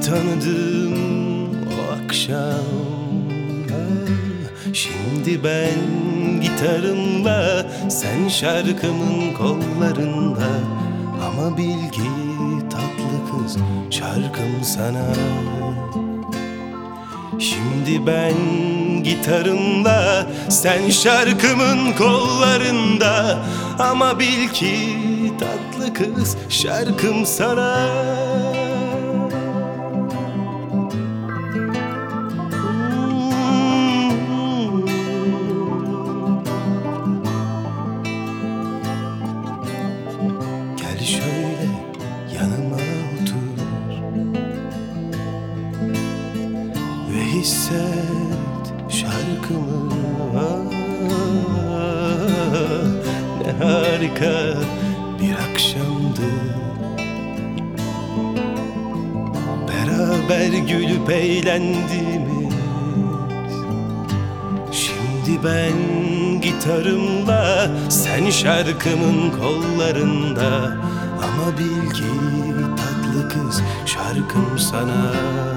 tanıdığım o akşam, şimdi ben gitarımla, sen şarkımın kollarında. Ama bil ki tatlı kız, şarkım sana. Şimdi ben gitarımla, sen şarkımın kollarında. Ama bil ki tatlı kız, şarkım sana. Gel şöyle yanıma otur ve hisset şarkımı. Ne harika bir akşamdı, beraber gülüp eğlendiğimiz. Şimdi ben gitarımla, sen şarkımın kollarında. Ama bil ki tatlı kız, şarkım sana.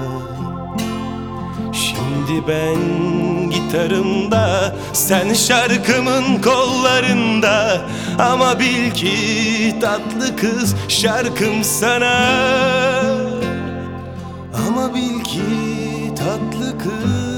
Şimdi ben gitarımda, sen şarkımın kollarında. Ama bil ki tatlı kız, şarkım sana. Ama bil ki tatlı kız,